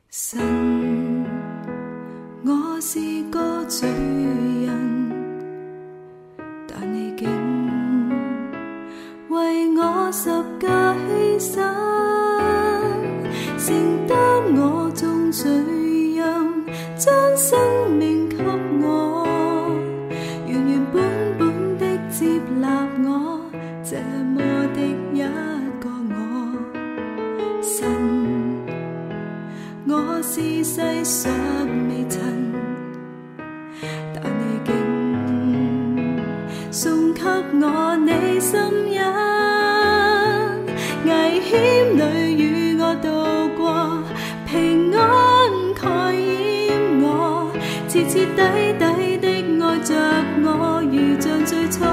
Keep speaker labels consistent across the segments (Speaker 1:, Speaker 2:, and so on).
Speaker 1: 神，我是个罪人，但你竟为我十架牺牲，承担我众罪任，将生命给我，原原本本的接纳我，这么的一个我。神，我是世上微尘，但你竟送给我你心印，危险里与我渡过，平安盖掩我，彻彻底底的愛着我，如像最初。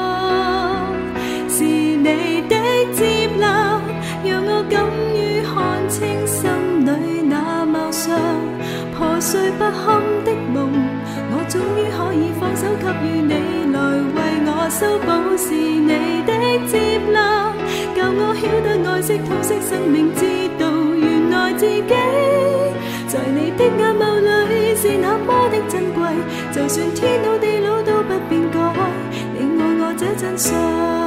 Speaker 1: 是你的接納，讓我敢於看清心裏那貌相，破碎不堪的夢，我終於可以放手給予你來為我修補。是你的接納，教我曉得愛惜痛惜生命，知道原來自己在你的眼眸裏是那麼的珍貴，就算天老地老都不變改，你愛我這真相。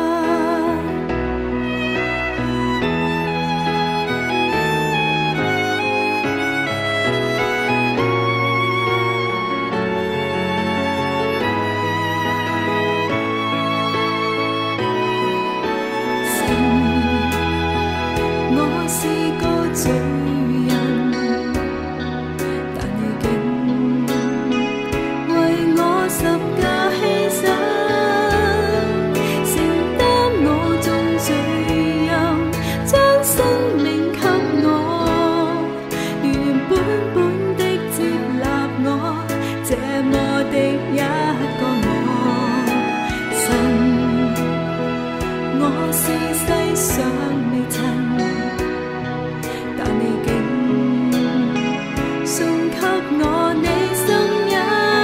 Speaker 1: 我是個罪人，但你竟為我十架犧牲，承擔我眾罪任，將生命給我，原原本本的接納我，這麼的一個我。神，我是世上微塵，我你心印，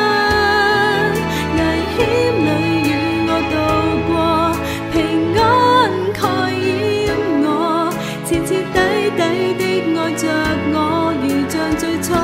Speaker 1: 危險裏與我渡過，平安蓋掩我，徹徹底底的愛着我，如像最初。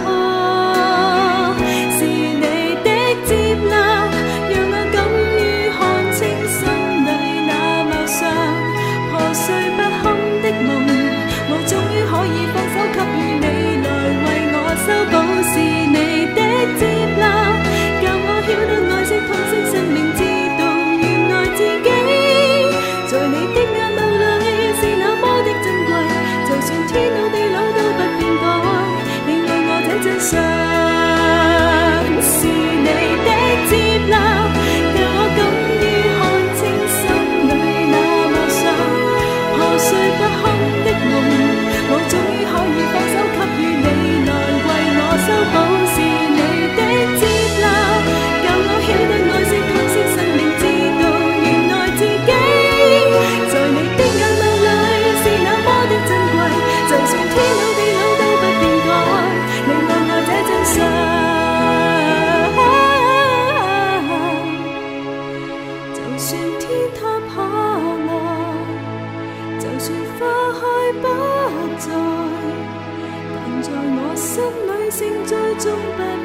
Speaker 1: 是你的接納，讓我敢於看清心裏那貌相，破碎不堪的夢，我終於可以放手給予你來為我修補。是你的接納，教我曉得愛惜痛惜生命，知道原來自己在你的眼眸裏是那麼的珍貴，就算天老地老都不變改，你愛我這真相。是你的接納，教我敢於看清心裏那貌相，破碎不堪的夢，我終於可以放手給予你來為我修補。是你的接納，教我曉得愛惜痛惜生命，知道原來自己在你的眼眸裏是那麼的珍貴，就算天老地老都不變改，你愛我這真相。就算天塌下來，就算花開不再，但在我心裏勝最終不